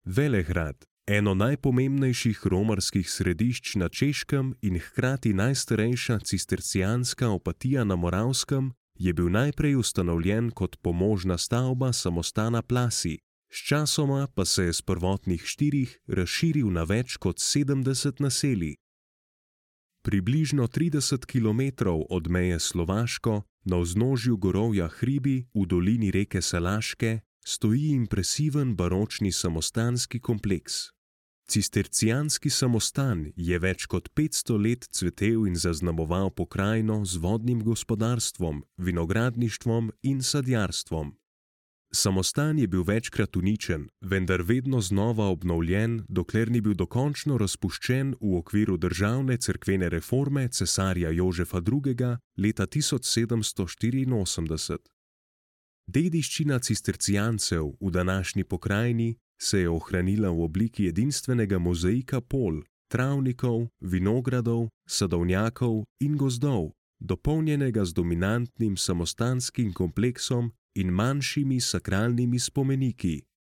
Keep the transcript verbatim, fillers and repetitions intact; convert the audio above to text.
Velehrad, eno najpomembnejših romarskih središč na Češkem in hkrati najstarejša cistercijanska opatija na Moravskem, je bil najprej ustanovljen kot pomožna stavba samostana Plasi, sčasoma pa se je s prvotnih štirih razširil na več kot sedemdeset naselij. Približno trideset kilometrov od meje s Slovaško, na vznožju gorovja Hribi v dolini reke Salaške, stoji impresiven baročni samostanski kompleks. Cistercijanski samostan je več kot petsto let cvetel in zaznamoval pokrajino z vodnim gospodarstvom, vinogradništvom in sadjarstvom. Samostan je bil večkrat uničen, vendar vedno znova obnovljen, dokler ni bil dokončno razpuščen v okviru državne cerkvene reforme cesarja Jožefa drugega. leta tisoč sedemsto štiriinosemdeset. Dediščina cistercijancev v današnji pokrajini se je ohranila v obliki edinstvenega mozaika polj, travnikov, vinogradov, sadovnjakov in gozdov, dopolnjenega z dominantnim samostanskim kompleksom in manjšimi sakralnimi spomeniki.